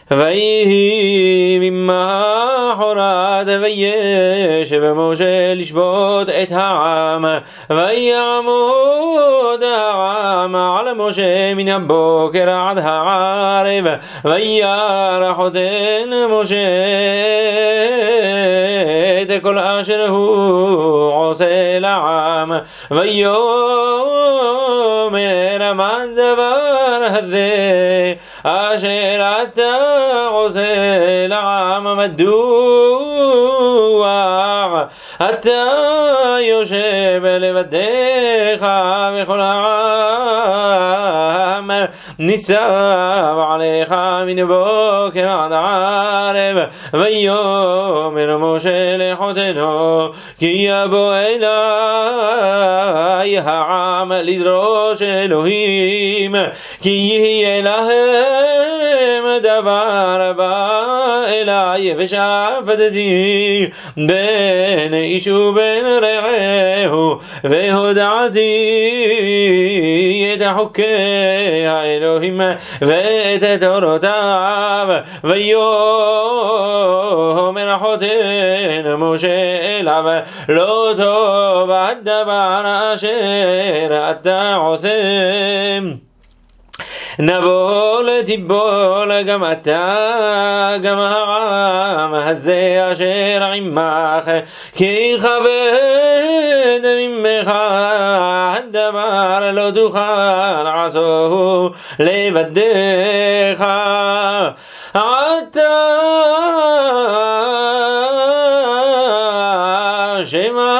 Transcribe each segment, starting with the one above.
ויהי ממחרת וישב משה לשפוט את העם ויעמוד העם על משה מן הבוקר עד הערב וירא חותן משה את כל אשר הוא עושה לעם ויאמר מה הדבר הזה אשר אתה עושה לעם מדוע אתה יושב לבדך וכל העם ניצב עליך מן בוקר עד ערב ויאמר משה לחותנו כי יבוא אלי העם לדרוש אלוהים כי יהיה להם דבר בא אלי ושפטתי בין איש ובין רעהו והודעתי את חוקי האלוהים ואת תורותיו ויאמר החותן משה אליו לא טוב הדבר אשר אתה עושה נבול תיבול גם אתה גם העם הזה אשר עמך כי כבד ממך הדבר לא תוכל לעשותו לבדך אתה שמע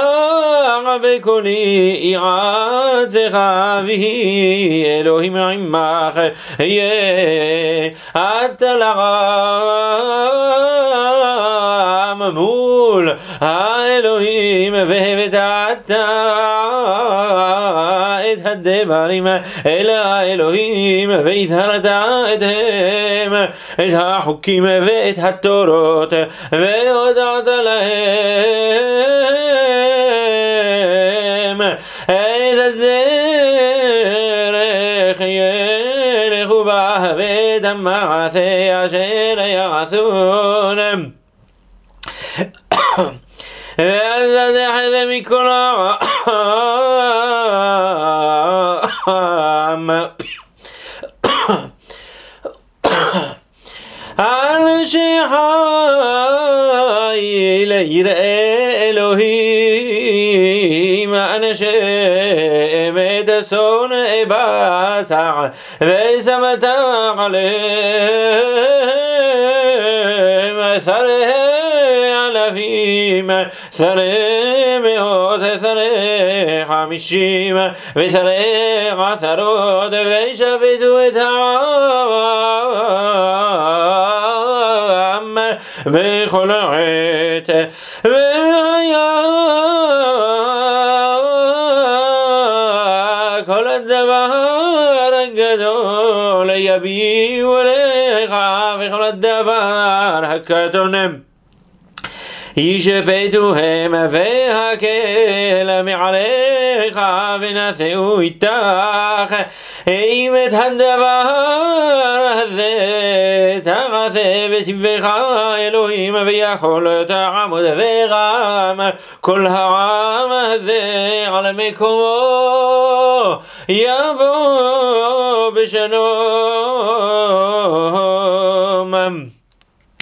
בקולי יעצך ויהי אלוהים עמך יהיה אתה לעם מול האלוהים והבאת את הדברים אל האלוהים והזהרת אתם את החוקים ואת התורות והודעת להם את הדרך ילכו בה ואת המעשה אשר יעשון ואז תחזה מכל העם על שחי ליראה אלוהים אנשי אמת שונאי בשר ושמת עליהם שרי אלפים שרי מאות שרי 50 ושרי עשרות וישפטו את העם בכל עת והיה כל הדבר הגדול יביאו אליך וכל הדבר הקטון ישפטוהם והקל מעליך ונשאו איתך אם את הדבר הזה תעשה בשבך אלוהים ויכול תעמוד ורם כל העם הזה על מקומו יבוא בשלום